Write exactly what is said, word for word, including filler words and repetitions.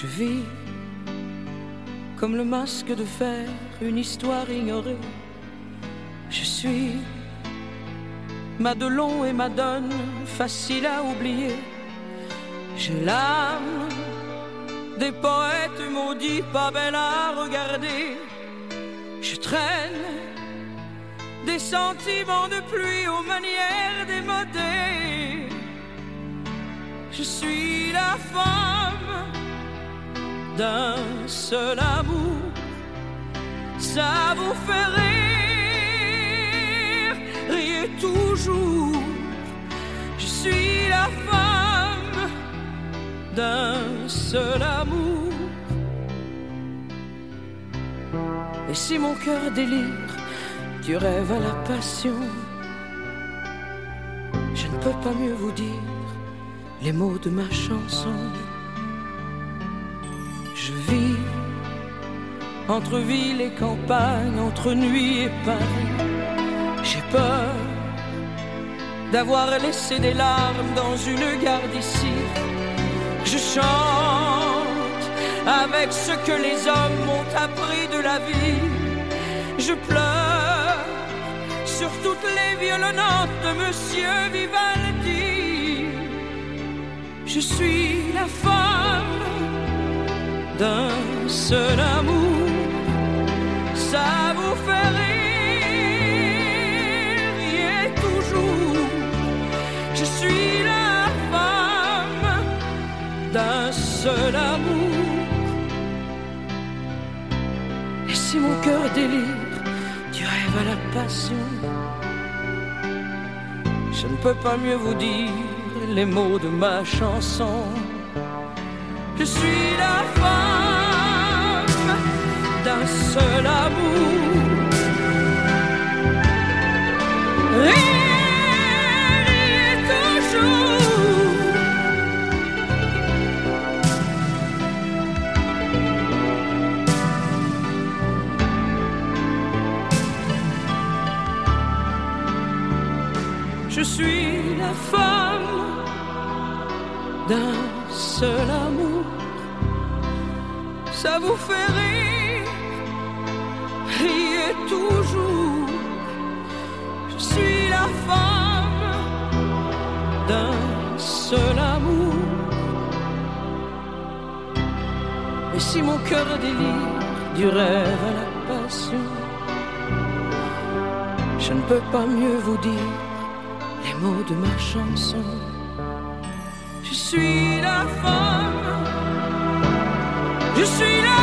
Je vis comme le masque de fer, une histoire ignorée. Je suis Madelon et Madone, facile à oublier. J'ai l'âme des poètes maudits, pas belle à regarder. Je traîne des sentiments de pluie aux manières démodées. Je suis la femme d'un seul amour. Ça vous fait rire, riez toujours. Je suis la femme d'un seul amour. Et si mon cœur délire du rêve à la passion, je ne peux pas mieux vous dire les mots de ma chanson. Je vis entre ville et campagne, entre nuit et Paris. J'ai peur d'avoir laissé des larmes dans une gare d'ici. Je chante avec ce que les hommes m'ont appris de la vie. Je pleure sur toutes les violonantes de Monsieur Vivaldi. Je suis la femme d'un seul amour. Ça vous fait rire, riez toujours. Je suis la femme d'un seul amour. Et si mon cœur délire du rêve à la passion, je ne peux pas mieux vous dire les mots de ma chanson. Je suis la femme d'un seul amour. Riez, riez toujours. Je suis la femme d'un seul amour. Ça vous fait rire, riez toujours. Je suis la femme d'un seul amour. Et si mon cœur délire du rêve à la passion, je ne peux pas mieux vous dire les mots de ma chanson. Je suis la femme, je suis la